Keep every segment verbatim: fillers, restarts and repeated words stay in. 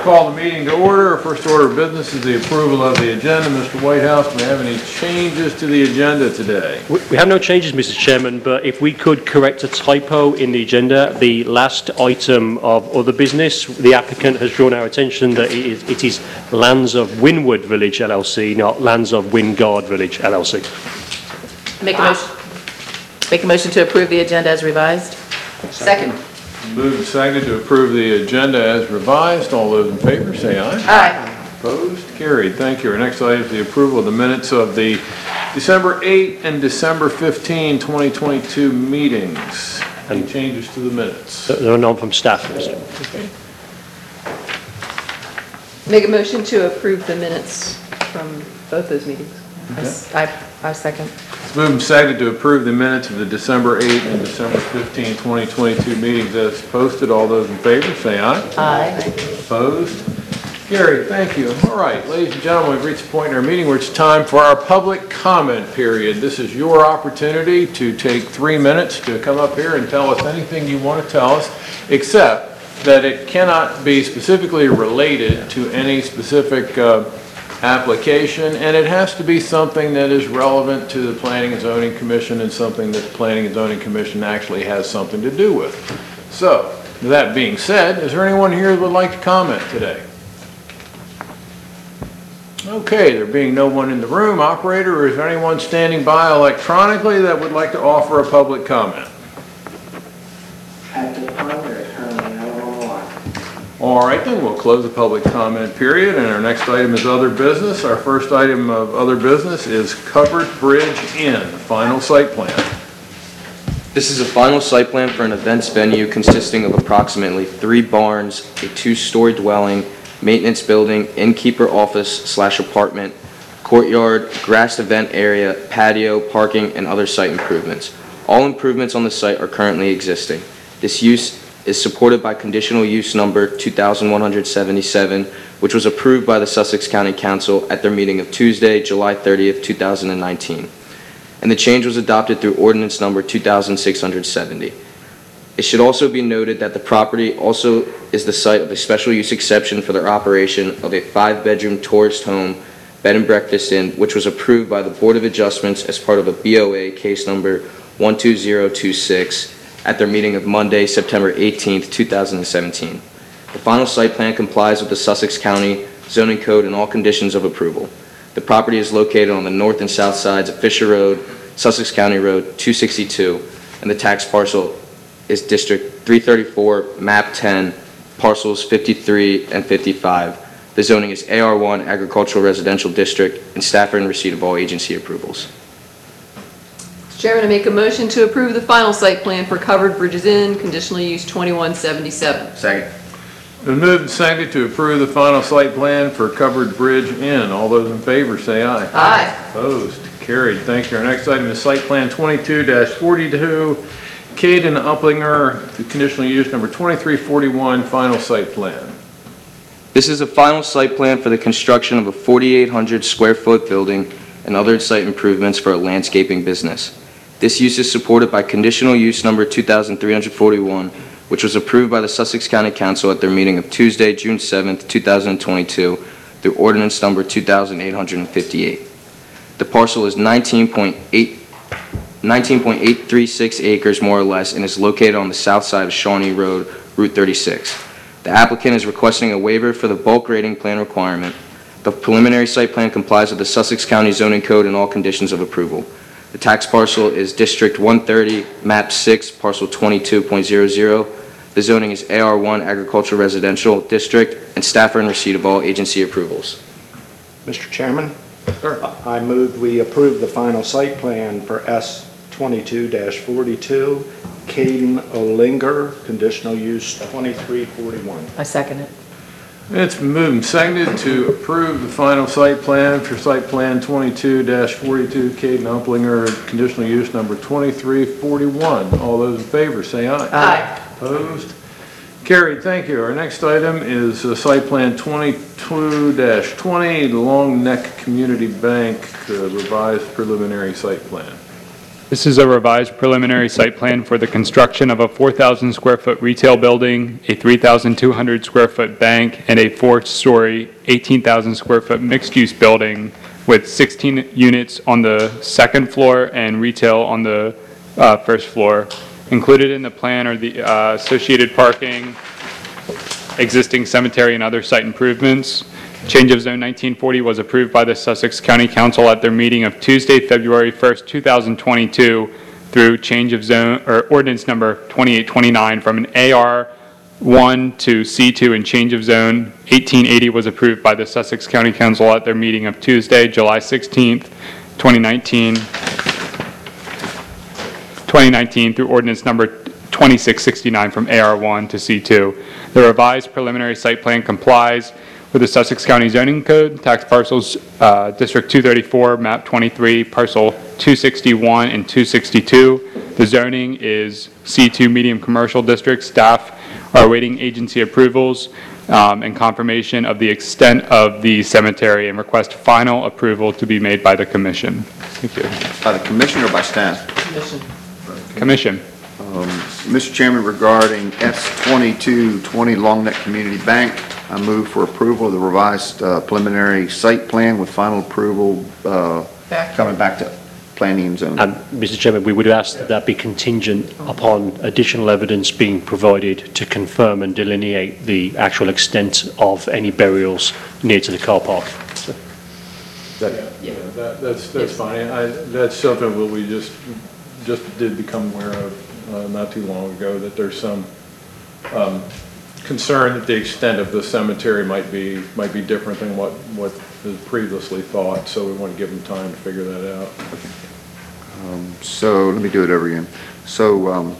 call the meeting to order. Our first order of business is the approval of the agenda. Mister Whitehouse, do we have any changes to the agenda today? We have no changes, Mister Chairman, but if we could correct a typo in the agenda, the last item of other business, the applicant has drawn our attention that it is, it is Lands of Wynwood Village L L C, not Lands of Wingard Village L L C. Make a motion. Make a motion to approve the agenda as revised. Second. Moved and seconded to approve the agenda as revised. All those in favor say aye. Aye. Opposed? Carried. Thank you. Our next item is the approval of the minutes of the December eighth and December fifteenth, twenty twenty-two meetings. Any changes to the minutes? There are none from staff, Mister Okay. Make a motion to approve the minutes from both those meetings. Okay. I, I second. It's moved and seconded to approve the minutes of the December eighth and December fifteenth, twenty twenty-two meetings as posted. All those in favor say aye. Aye. Opposed? Carried. Thank you. All right, ladies and gentlemen, we've reached the point in our meeting where it's time for our public comment period. This is your opportunity to take three minutes to come up here and tell us anything you want to tell us, except that it cannot be specifically related to any specific uh, application, and it has to be something that is relevant to the Planning and Zoning Commission and something that the Planning and Zoning Commission actually has something to do with. So, with that being said, is there anyone here that would like to comment today? Okay, there being no one in the room, operator, or is there anyone standing by electronically that would like to offer a public comment? At this time, there is currently no one on the line. All right, then we'll close the public comment period, and our next item is other business. Our first item of other business is Covered Bridge Inn, final site plan. This is a final site plan for an events venue consisting of approximately three barns, a two-story dwelling, maintenance building, innkeeper office slash apartment, courtyard, grassed event area, patio, parking, and other site improvements. All improvements on the site are currently existing. This use is supported by conditional use number two thousand one hundred seventy-seven, which was approved by the Sussex County Council at their meeting of Tuesday, July thirtieth, two thousand nineteen. And the change was adopted through ordinance number two thousand six hundred seventy. It should also be noted that the property also is the site of a special use exception for their operation of a five-bedroom tourist home bed and breakfast inn, which was approved by the Board of Adjustments as part of a B O A case number one two zero two six at their meeting of Monday, September eighteenth, two thousand seventeen. The final site plan complies with the Sussex County Zoning Code and all conditions of approval. The property is located on the north and south sides of Fisher Road, Sussex County Road two sixty-two, and the tax parcel is District three thirty-four, Map ten, parcels fifty-three and fifty-five. The zoning is A R one, Agricultural Residential District, and staff are in receipt of all agency approvals. Mister Chairman, I make a motion to approve the final site plan for Covered Bridges Inn, conditional use twenty-one seventy-seven. Second. Been moved and seconded to approve the final site plan for Covered Bridge Inn. All those in favor say aye. Aye. Opposed? Carried. Thank you. Our next item is Site Plan twenty-two dash forty-two, Caden Uplinger, conditional use number twenty-three forty-one, final site plan. This is a final site plan for the construction of a forty-eight hundred square foot building and other site improvements for a landscaping business. This use is supported by conditional use number two thousand three hundred forty-one, which was approved by the Sussex County Council at their meeting of Tuesday, June seventh, two thousand twenty-two, through ordinance number two thousand eight hundred fifty-eight. The parcel is nineteen point eight three six acres more or less and is located on the south side of Shawnee Road, Route thirty-six. The applicant is requesting a waiver for the bulk rating plan requirement. The preliminary site plan complies with the Sussex County Zoning Code and all conditions of approval. The tax parcel is District one thirty, Map six, Parcel twenty-two point zero zero. The zoning is A R one, Agricultural Residential District, and staff are in receipt of all agency approvals. Mister Chairman, Sure. I move we approve the final site plan for S twenty-two dash forty-two, Caden Olinger, conditional use twenty-three forty-one. I second it. It's moved and seconded to approve the final site plan for Site Plan twenty-two dash forty-two, Caden Uplinger, conditional use number twenty-three forty-one. All those in favor say aye. Aye. Opposed? Carried. Thank you. Our next item is uh, Site Plan twenty-two dash twenty, Long Neck Community Bank, uh, revised preliminary site plan. This is a revised preliminary site plan for the construction of a four thousand square foot retail building, a three thousand two hundred square foot bank, and a four-story, eighteen thousand square foot mixed-use building with sixteen units on the second floor and retail on the uh, first floor. Included in the plan are the uh, associated parking, existing cemetery, and other site improvements. Change of zone nineteen forty was approved by the Sussex County Council at their meeting of Tuesday, February first, two thousand twenty-two, through change of zone, or ordinance number twenty-eight twenty-nine from an A R one to C two, and change of zone eighteen eighty was approved by the Sussex County Council at their meeting of Tuesday, July sixteenth, twenty nineteen, twenty nineteen, through ordinance number twenty-six sixty-nine from A R one to C two. The revised preliminary site plan complies with the Sussex County Zoning Code, tax parcels, uh, District two thirty-four, map twenty-three, parcel two sixty-one and two sixty-two. The zoning is C two medium commercial district. Staff are awaiting agency approvals um, and confirmation of the extent of the cemetery and request final approval to be made by the commission. Thank you. By the commission or by staff? Commission. Commission. Mister Chairman, regarding S twenty-two twenty Long Neck Community Bank, I move for approval of the revised uh, preliminary site plan with final approval uh, Back. coming back to planning and zoning. And, Mister Chairman, we would ask that that be contingent upon additional evidence being provided to confirm and delineate the actual extent of any burials near to the car park. So, Yeah, yeah, that, that's, that's fine. I, that's something that we just, just did become aware of uh, not too long ago, that there's some um, concern that the extent of the cemetery might be, might be different than what, what was previously thought, so we want to give them time to figure that out. Um, So let me do it over again. So um,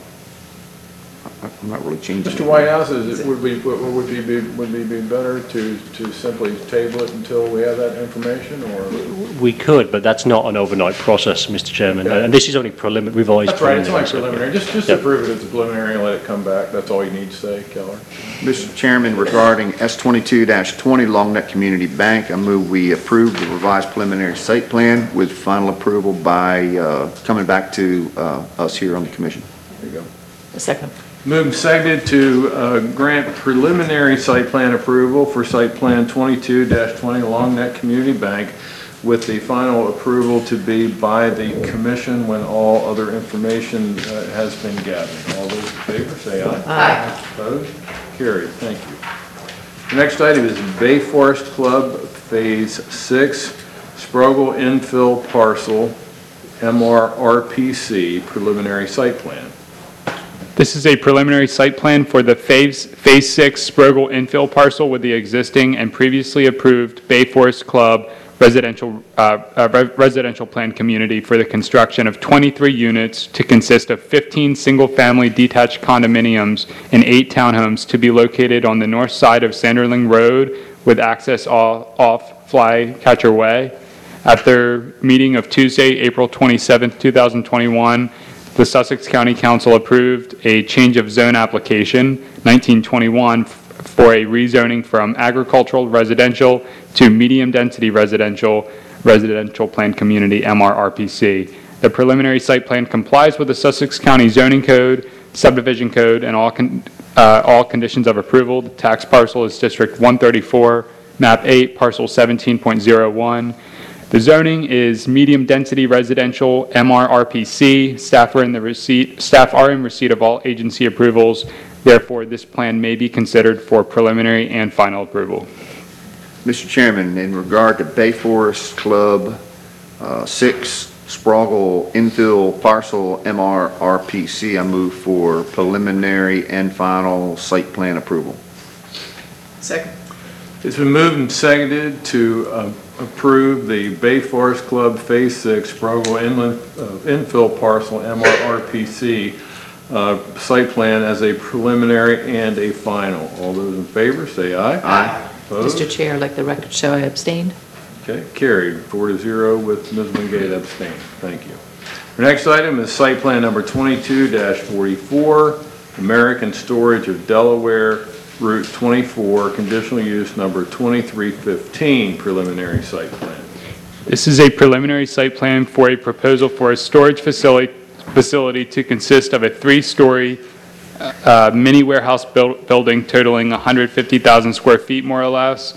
I- I'm not really changing. Mister Whitehouse, is it, would be, would would be, be- would be be better to, to simply table it until we have that information, or? we could, but that's not an overnight process, Mister Chairman. Okay. And this is only preliminary, revised That's right, it's only preliminary. preliminary. Just, just Yep. approve it as a preliminary and let it come back. That's all you need to say, Keller. Mister Chairman, regarding S twenty-two twenty Long Neck Community Bank, I move we approve the revised preliminary site plan with final approval by uh, coming back to uh, us here on the commission. There you go. A second. Moved and seconded to uh, grant preliminary site plan approval for site plan twenty-two twenty Long Neck Community Bank with the final approval to be by the commission when all other information uh, has been gathered. All those in favor, say aye. Aye. Opposed? Carried. Thank you. The next item is Bay Forest Club Phase Six, Sprogel Infill Parcel, M R R P C, preliminary site plan. This is a preliminary site plan for the Phase, Phase six Sprogel infill parcel with the existing and previously approved Bay Forest Club residential, uh, uh, re- residential plan community for the construction of twenty-three units to consist of fifteen single-family detached condominiums and eight townhomes to be located on the north side of Sanderling Road with access all, off Flycatcher Way. At their meeting of Tuesday, April twenty-seventh, two thousand twenty-one, the Sussex County Council approved a change of zone application, nineteen twenty-one, for a rezoning from agricultural residential to medium-density residential, residential planned community, M R R P C. The preliminary site plan complies with the Sussex County Zoning Code, Subdivision Code, and all, con- uh, all conditions of approval. The tax parcel is District one thirty-four, map eight, parcel seventeen point zero one. The zoning is medium-density residential, M R R P C. Staff are in the receipt, staff are in receipt of all agency approvals. Therefore, this plan may be considered for preliminary and final approval. Mister Chairman, in regard to Bay Forest Club uh, six, Sprogel Infill Parcel M R R P C, I move for preliminary and final site plan approval. Second. It's been moved and seconded to uh, approve the Bay Forest Club Phase Six Sprogel Inland uh, Infill Parcel M R R P C uh, site plan as a preliminary and a final. All those in favor, say aye. Aye. Opposed? Mister Chair, like the record show, I abstained. Okay, carried, four to zero with Miz Wingate abstaining. Thank you. Our next item is site plan number twenty-two forty-four, American Storage of Delaware, Route twenty-four, conditional use number twenty-three fifteen, preliminary site plan. This is a preliminary site plan for a proposal for a storage facility facility to consist of a three-story uh, mini warehouse buil- building totaling one hundred fifty thousand square feet, more or less.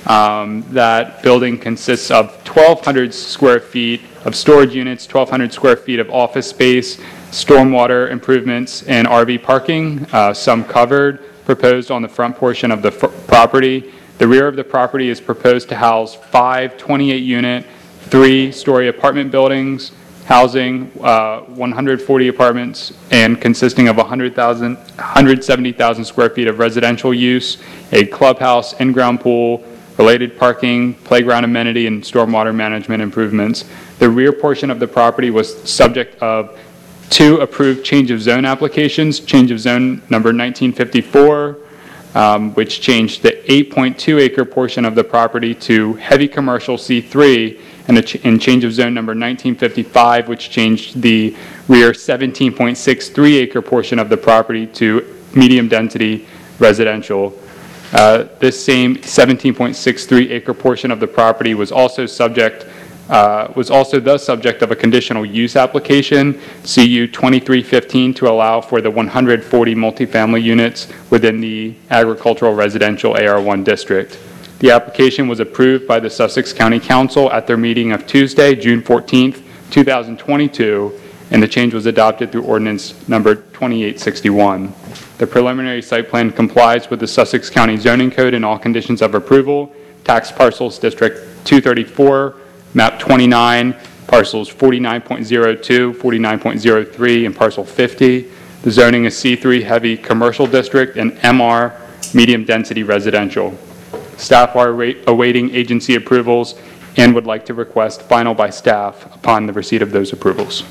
Um, That building consists of twelve hundred square feet of storage units, twelve hundred square feet of office space, stormwater improvements, and R V parking, uh, some covered, proposed on the front portion of the f- property. The rear of the property is proposed to house five twenty-eight unit, three-story apartment buildings, housing uh, one hundred forty apartments and consisting of one hundred thousand, one hundred seventy thousand square feet of residential use, a clubhouse, in-ground pool, related parking, playground amenity, and stormwater management improvements. The rear portion of the property was subject of two approved change of zone applications, change of zone number nineteen fifty-four, um, which changed the eight point two acre portion of the property to heavy commercial C three, and, the ch- and change of zone number nineteen fifty-five, which changed the rear seventeen point six three acre portion of the property to medium density residential. Uh, This same seventeen point six three acre portion of the property was also subject, uh, was also the subject of a conditional use application, C U twenty-three fifteen, to allow for the one hundred forty multifamily units within the agricultural residential A R one district. The application was approved by the Sussex County Council at their meeting of Tuesday, June fourteenth, two thousand twenty-two, and the change was adopted through ordinance number twenty-eight sixty-one. The preliminary site plan complies with the Sussex County Zoning Code in all conditions of approval. Tax parcels District two thirty-four, map twenty-nine, parcels forty-nine point zero two, forty-nine point zero three, and parcel fifty. The zoning is C three heavy commercial district and M R medium density residential. Staff are await- awaiting agency approvals and would like to request final by staff upon the receipt of those approvals.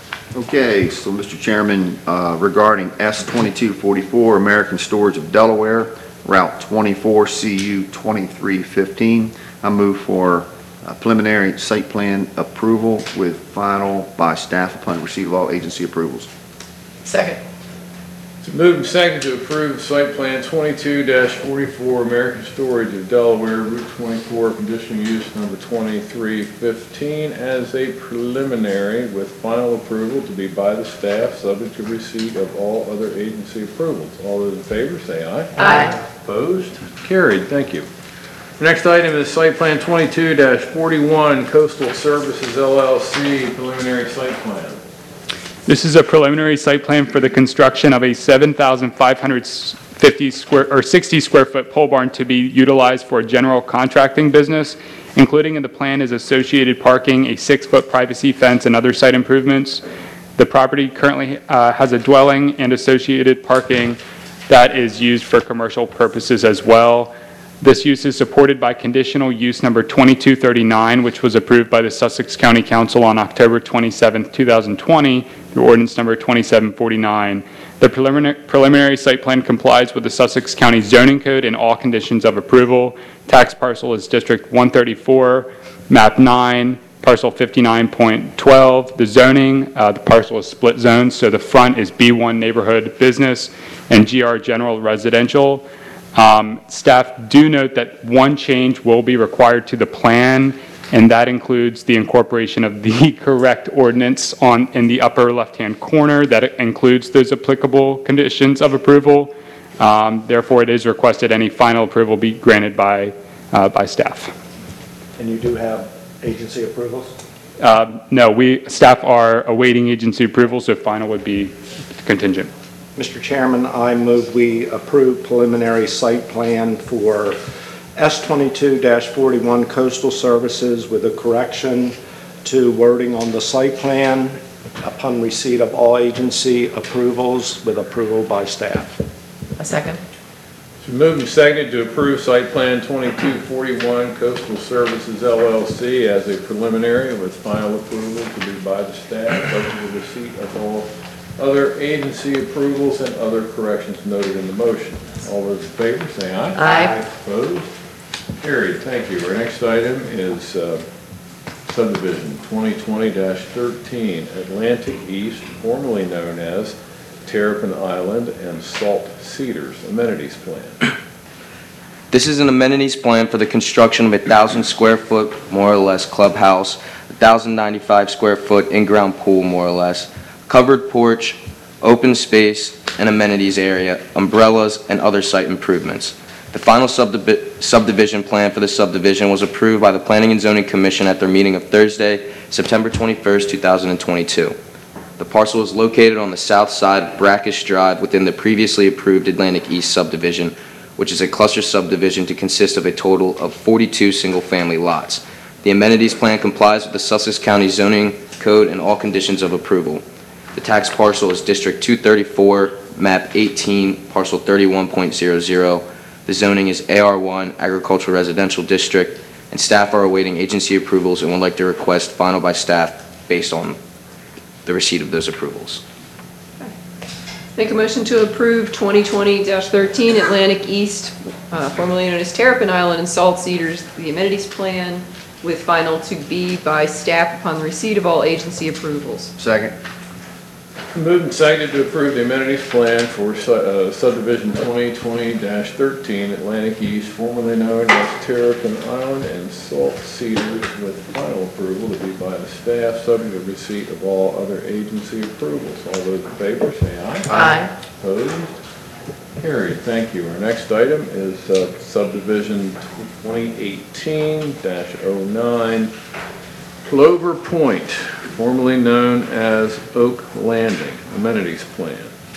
Okay, so Mister Chairman, uh, regarding S twenty-two forty-four, American Storage of Delaware, Route twenty-four, C U twenty-three fifteen, I move for uh, preliminary site plan approval with final by staff upon receipt of all agency approvals. Second. It's moved and seconded to approve site plan twenty-two forty-four American Storage of Delaware, Route twenty-four, conditional use number twenty-three fifteen as a preliminary with final approval to be by the staff, subject to receipt of all other agency approvals. All those in favor say aye. Aye. Opposed? Carried. Thank you. The next item is site plan twenty-two forty-one Coastal Services L L C preliminary site plan. This is a preliminary site plan for the construction of a seven thousand five hundred fifty square or sixty square foot pole barn to be utilized for a general contracting business. Including in the plan is associated parking, a six foot privacy fence, and other site improvements. The property currently uh, has a dwelling and associated parking that is used for commercial purposes as well. This use is supported by conditional use number twenty-two thirty-nine, which was approved by the Sussex County Council on October twenty-seventh, two thousand twenty, through ordinance number twenty-seven forty-nine. The preliminary, preliminary site plan complies with the Sussex County Zoning Code in all conditions of approval. Tax parcel is District one thirty-four, map nine, parcel fifty-nine point one two. The zoning, uh, the parcel is split zones, so the front is B one neighborhood business and G R general residential. Um, staff do note that one change will be required to the plan, and that includes the incorporation of the correct ordinance on in the upper left-hand corner that includes those applicable conditions of approval. Um, therefore, it is requested any final approval be granted by uh, by staff. And you do have agency approvals? Uh, no, we staff are awaiting agency approval, so final would be contingent. Mister Chairman, I move we approve preliminary site plan for S twenty-two forty-one Coastal Services with a correction to wording on the site plan upon receipt of all agency approvals with approval by staff. A second. It's been moved and seconded to approve site plan twenty-two forty-one Coastal Services L L C as a preliminary with final approval to be by the staff, subject to receipt of all other agency approvals and other corrections noted in the motion. All those in favor say aye. Aye. Opposed? Carried. Thank you. Our next item is uh, subdivision twenty twenty dash thirteen Atlantic East, formerly known as Terrapin Island and Salt Cedars amenities plan. This is an amenities plan for the construction of a thousand square foot, more or less, clubhouse, a thousand ninety-five square foot in-ground pool, more or less, covered porch, open space, and amenities area, umbrellas, and other site improvements. The final subdivi- subdivision plan for the subdivision was approved by the Planning and Zoning Commission at their meeting of Thursday, September twenty-first, two thousand twenty-two. The parcel is located on the south side of Brackish Drive within the previously approved Atlantic East subdivision, which is a cluster subdivision to consist of a total of forty-two single-family lots. The amenities plan complies with the Sussex County Zoning Code and all conditions of approval. The tax parcel is District two thirty-four, map eighteen, parcel thirty-one point zero zero. The zoning is A R one, Agricultural Residential District, and staff are awaiting agency approvals and would like to request final by staff based on the receipt of those approvals. Make a motion to approve twenty twenty dash thirteen Atlantic East, uh, formerly known as Terrapin Island and Salt Cedars, the amenities plan with final to be by staff upon the receipt of all agency approvals. Second. Moved and seconded to approve the amenities plan for su- uh, subdivision twenty twenty dash thirteen Atlantic East, formerly known as Terrapin Island and Salt Cedars, with final approval to be by the staff, subject to receipt of all other agency approvals. All those in favor, say aye. Aye. Opposed? Carried. Thank you. Our next item is uh, subdivision twenty eighteen dash oh nine, Clover Point, formerly known as Oak Landing, amenities plan.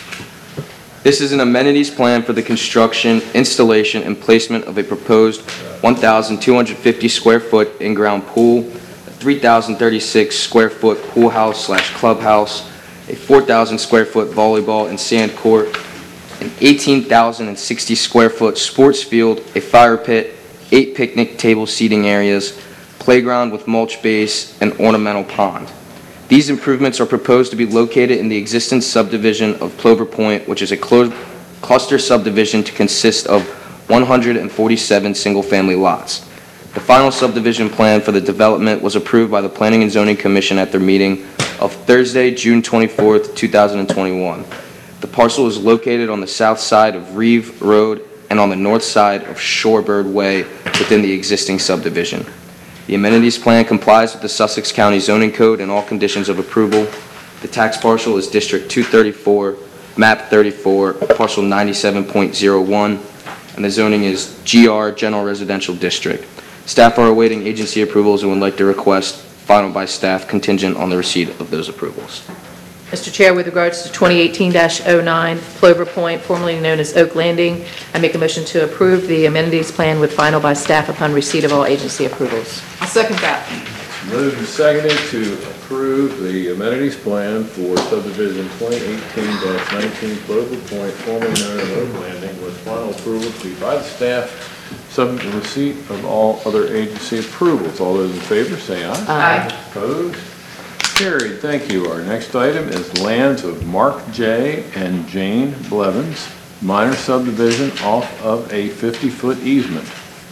This is an amenities plan for the construction, installation, and placement of a proposed one thousand two hundred fifty square foot in-ground pool, a three thousand thirty-six square foot pool house slash clubhouse, a four thousand square foot volleyball and sand court, an eighteen thousand sixty square foot sports field, a fire pit, eight picnic table seating areas, playground with mulch base, and ornamental pond. These improvements are proposed to be located in the existing subdivision of Clover Point, which is a clo- cluster subdivision to consist of one hundred forty-seven single-family lots. The final subdivision plan for the development was approved by the Planning and Zoning Commission at their meeting of Thursday, June twenty-fourth, two thousand twenty-one. The parcel is located on the south side of Reeve Road and on the north side of Shorebird Way within the existing subdivision. The amenities plan complies with the Sussex County Zoning Code and all conditions of approval. The tax parcel is District two thirty-four, map thirty-four, parcel ninety-seven point zero one, and the zoning is G R, General Residential District. Staff are awaiting agency approvals and would like to request final by staff contingent on the receipt of those approvals. Mister Chair, with regards to twenty eighteen dash oh nine, Clover Point, formerly known as Oak Landing, I make a motion to approve the amenities plan with final by staff upon receipt of all agency approvals. I'll second that. Moved and seconded to approve the amenities plan for subdivision twenty eighteen dash nineteen Clover Point, formerly known as Oak Landing, with final approval to be by the staff, subject to receipt of all other agency approvals. All those in favor, say aye. Aye. Opposed? Carried. Thank you. Our next item is lands of Mark J. and Jane Blevins, minor subdivision off of a fifty-foot easement.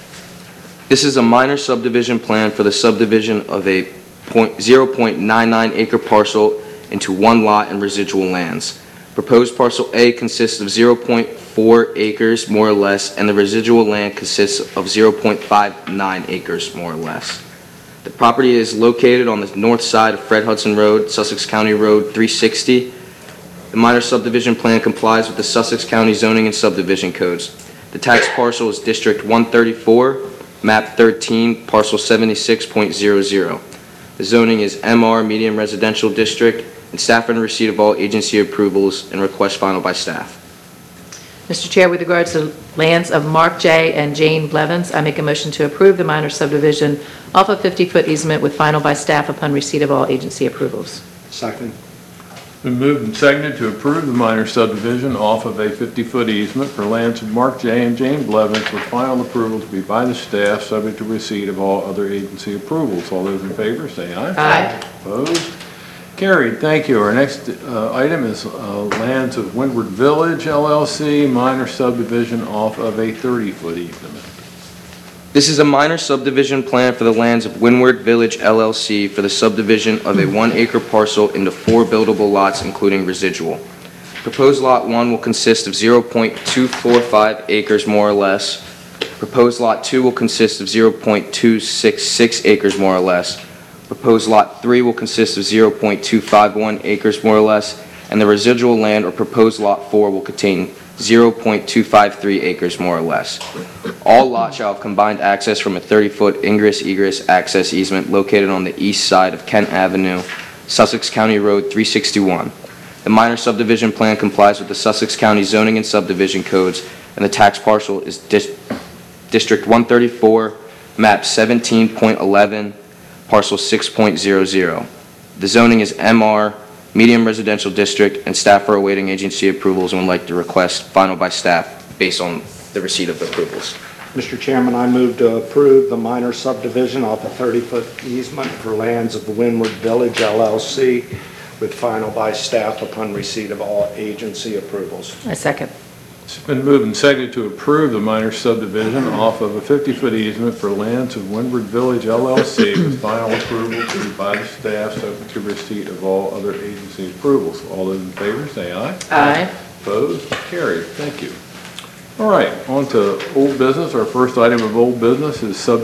This is a minor subdivision plan for the subdivision of a zero point nine nine acre parcel into one lot and residual lands. Proposed parcel A consists of zero point four acres more or less, and the residual land consists of zero point five nine acres more or less. The property is located on the north side of Fred Hudson Road, Sussex County Road three sixty. The minor subdivision plan complies with the Sussex County Zoning and Subdivision Codes. The tax parcel is District one thirty-four, map thirteen, parcel seventy-six point zero zero. The zoning is M R, Medium Residential District, and staff are in receipt of all agency approvals and request final by staff. Mister Chair, with regards to lands of Mark J. and Jane Blevins, I make a motion to approve the minor subdivision off a fifty-foot easement with final by staff upon receipt of all agency approvals. Second. Been moved and seconded to approve the minor subdivision off of a fifty-foot easement for lands of Mark J. and Jane Blevins, with final approval to be by the staff, subject to receipt of all other agency approvals. All those in favor, say aye. Aye. Opposed? Carried. Thank you. Our next uh, item is uh, lands of Windward Village, L L C, minor subdivision off of a thirty-foot easement. This is a minor subdivision plan for the lands of Windward Village, L L C, for the subdivision of a one-acre parcel into four buildable lots, including residual. Proposed Lot one will consist of zero point two four five acres, more or less. Proposed Lot two will consist of zero point two six six acres, more or less. Proposed Lot three will consist of zero point two five one acres more or less, and the residual land or proposed Lot four will contain zero point two five three acres more or less. All lots shall have combined access from a thirty-foot ingress-egress access easement located on the east side of Kent Avenue, Sussex County Road three sixty-one. The minor subdivision plan complies with the Sussex County zoning and subdivision codes, and the tax parcel is dis- District one thirty-four, map seventeen point eleven, parcel six point zero zero. The zoning is M R, medium residential district, and staff are awaiting agency approvals and would like to request final by staff based on the receipt of approvals. Mister Chairman, I move to approve the minor subdivision off a thirty-foot easement for lands of Windward Village L L C with final by staff upon receipt of all agency approvals. I second. It's been moved and seconded to approve the minor subdivision off of a fifty-foot easement for lands of Windward Village L L C with final approval to by the staff subject to receipt of all other agency approvals. All those in favor, say aye. Aye. Opposed? Carried. Thank you. All right, on to old business. Our first item of old business is subject